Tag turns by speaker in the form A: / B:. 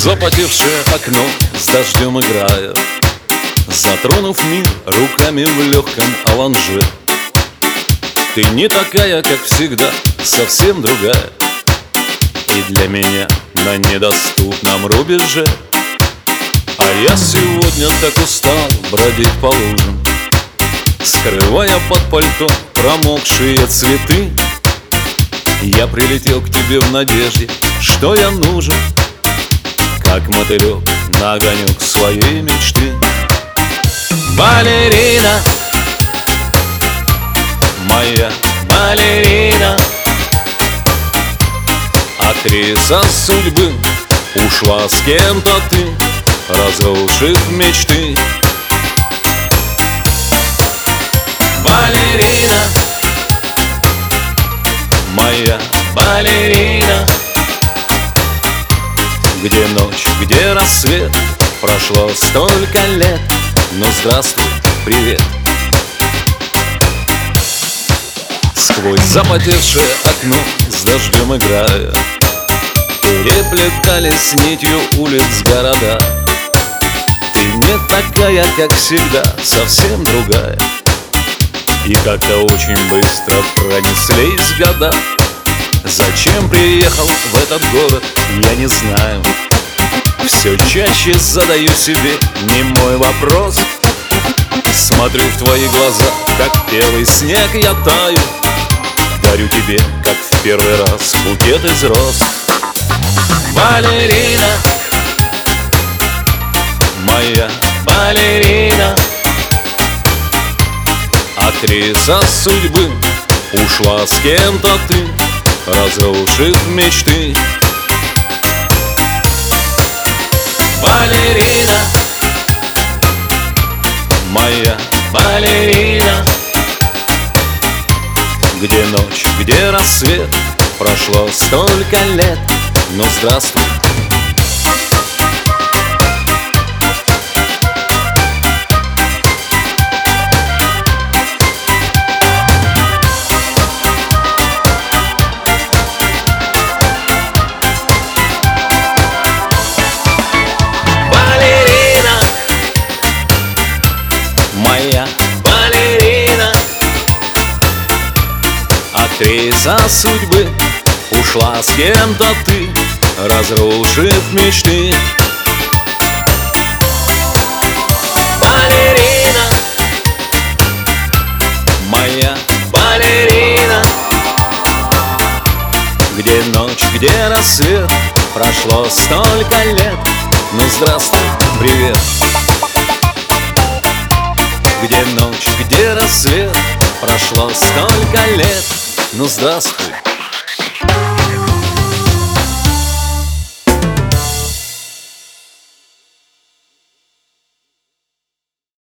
A: запотевшее окно с дождем играя, затронув мир руками в легком аланже. Ты не такая, как всегда, совсем другая, и для меня на недоступном рубеже. А я сегодня так устал бродить по лужам, скрывая под пальто промокшие цветы. Я прилетел к тебе в надежде, что я нужен, как мотылек на огонек своей мечты. Балерина, моя балерина, актриса судьбы, ушла с кем-то ты, разрушив мечты. Балерина, моя балерина, где ночь, где рассвет, прошло столько лет, ну здравствуй, привет. Сквозь запотевшее окно с дождем играя, переплетались нитью улиц города. Ты не такая, как всегда, совсем другая, и как-то очень быстро пронеслись года. Зачем приехал в этот город, я не знаю. Все чаще задаю себе немой вопрос. Смотрю в твои глаза, как белый снег я таю. Дарю тебе, как в первый раз, букет из роз. Балерина, моя балерина, актриса судьбы, ушла с кем-то ты, разрушив мечты. Балерина, моя балерина, где ночь, где рассвет, прошло столько лет, ну здравствуй. Моя балерина, актриса судьбы, ушла с кем-то ты, разрушив мечты. Балерина, моя балерина, где ночь, где рассвет, прошло столько лет, ну здравствуй, привет. Где ночь, где рассвет, прошло столько лет, ну здравствуй.